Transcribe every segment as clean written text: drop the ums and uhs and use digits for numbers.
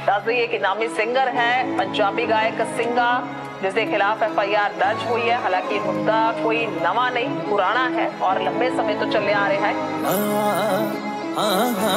दस दईए कि नामी सिंगर है पंजाबी गायक सिंगा, जिसके खिलाफ FIR दर्ज हुई है। हालांकि मुद्दा कोई नवा नहीं, पुराना है और लंबे समय तो चले आ रहा है।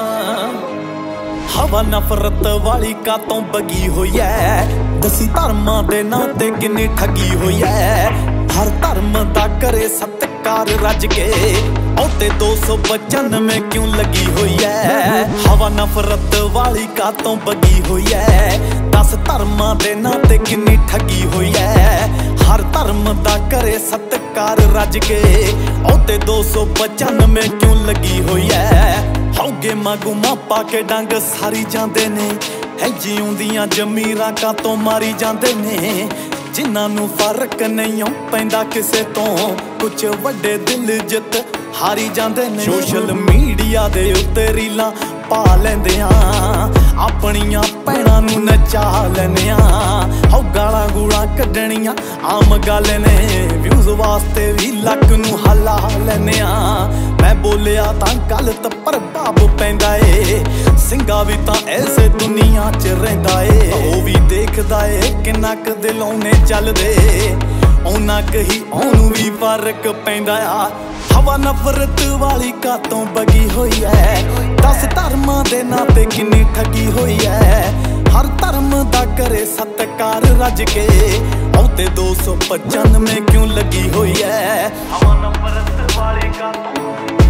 हवा नफरत वाली कातों बगी हुई है, दसी धर्मां दे नां ते किन्नी ठगी हुई है। हर धर्म दा करे सत्कार रज के, औते 295 क्यों लगी हुई है। हवा नफरत वाली कातों बगी हुई है, 10 धर्मां दे नां ते किन्नी ठगी हुई है। हर धर्म दा करे सत्कार रज के, औते 295 क्यों लगी हुई है। हौगे मागूमा पाके डंग सारी जांदे ने, है जिउंदियां जमीरां कातों मारी जांदे ने। जिन्हां नूं फर्क नहीं पैंदा किसे तो, कुछ वड्डे दिल जित हारी जांदे ने। सोशल मीडिया दे उत्ते रीलां पा लैंदे आ, अपनियां भैणां नूं नचा लैंदे आ। हौ गालां गूलां कड्डणियां आम गल ने, व्यूज वास्ते भी लक नूं हला लैंदे आ। मैं बोलिया तां गलत प्रभाव पैंदा ए, सिंगा भी तां ऐसे दुनिया च रहिंदा ए। ओ भी देखदा ए किन्ना क दिलों ने चलदे, उन्ना क ही ओनू भी फर्क पैंदा आ। हवा नफरत वाली कातों बगी हुई है, 10 धर्मां दे नां ते किन्नी ठगी हुई है। हर धर्म दा करे सत्कार रज के, औते 295 क्यों लगी हुई है। हवा नफरत वाली कातों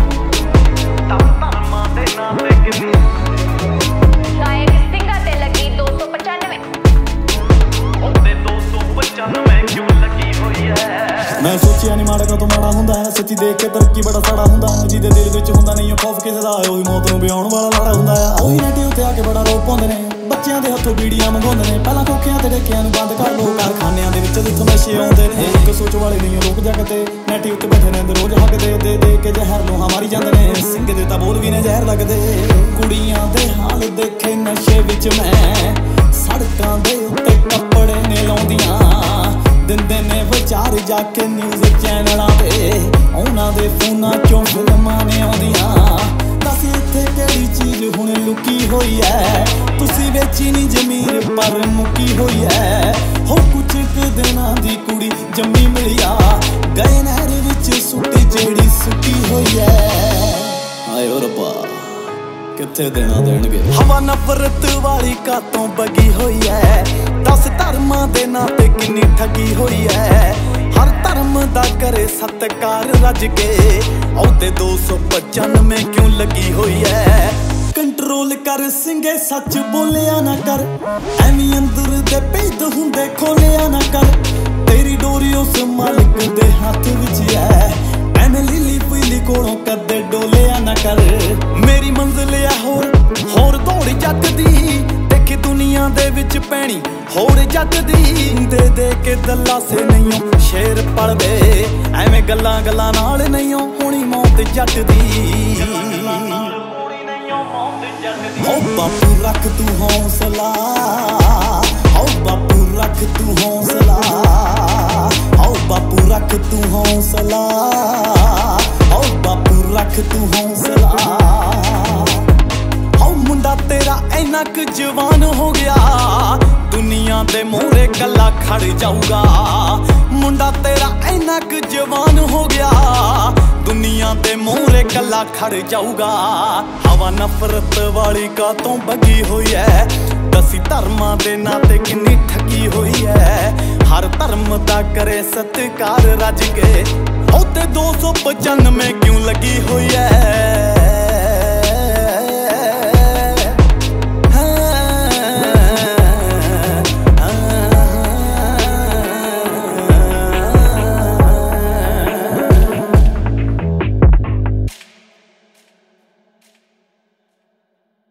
10 धर्मां दे नां ते किन्नी शायद सिंगा ते लगी 295, औते 295 क्यों लगी हुई है। मैं सोचिया नहीं माड़ा तो माड़ा हुंदा है, सच्ची देख के तरक्की बड़ा साड़ा हुंदा है। जिहदे दिल विच हुंदा नहीं खौफ किसे दा, ओही मौत नूं बियाउण वाला लाड़ा हुंदा है। ओही नैटी उत्ते आके बड़ा रोप पाउंदे ने, बच्चियां दे हत्थों बीड़ियां मंगाउंदे ने। पहलां खोखियां ते डेकियां नूं बंद कर लो, कारखानियां दे विच जित्थों नशे आउंदे ने। इक सोच वाले नहीं लोक जगते, नैटी उत्ते बैठे रहिंदे रोज हकदे, दे दे के जहर लोहा मारी जांदे ने। सिंगे दे तां बोल भी ने जहर लगदे। कुड़ियां दे हाल देखे नशे विच मैं, सड़कां दे उत्ते कपड़े ने लाउंदियां, दिंदे ने विचार जाके न्यूज़ चैनलां ते, उन्हां दे फोनां चों फिल्मां ने आउंदियां। दस इत्थे केड़ी चीज़ हुण लुकी होई है, तुसी वेची नी जमीर पर मुकी होई है। हो कुछ क दिनां दी कुड़ी जम्मी मिलिया, गए नहर विच सुट्टी जेड़ी सुकी होई है। हाय ओ रब्बा कित्थे देना देणगे। हवा नफरत वाली कातों बगी हुई है, 10 धर्मां दे नां ते किन्नी ठगी हुई है। हर धर्म दा करे सत्कार रज के, औते 295 क्यों लगी हुई है। कंट्रोल कर सिंगे सच बोलिया ना कर, एवें अंदर दे भेद हुंदे खोलिया ना कर। तेरी डोरी उस मालिक दे हाथ विच है, एवें लीली पीली कोलों कदे डोलिया ना कर। मेरी मंजिल है होर दौड़ जग दी, देखी दुनिया दे विच पैनी होर जग दी। दे दे के दल्ला से नहीं शेर पलदे, एवें गल्लां गल्लां नाल नहीं होनी मौत जग दी। ओ बापू रख तू हौसला, ओ बापू रख तू हौसला, ओ बापू रख तू हौसला, ओ बापू रख तू हौसला। ओ मुंडा तेरा इन्ना क जवान हो गया, दुनिया दे मोहरे कला खड़ जाऊगा। मुंडा तेरा इन्ना क जवान हो गया, दुनिया दे मोहरे कला खड़ जाऊगा। हवा नफरत वाली कातों बगी हुई है, 10 धर्मां दे नां ते किन्नी ठगी हुई है। हर धर्म दा करे सत्कार रज के, औते 295 क्यों लगी हुई है।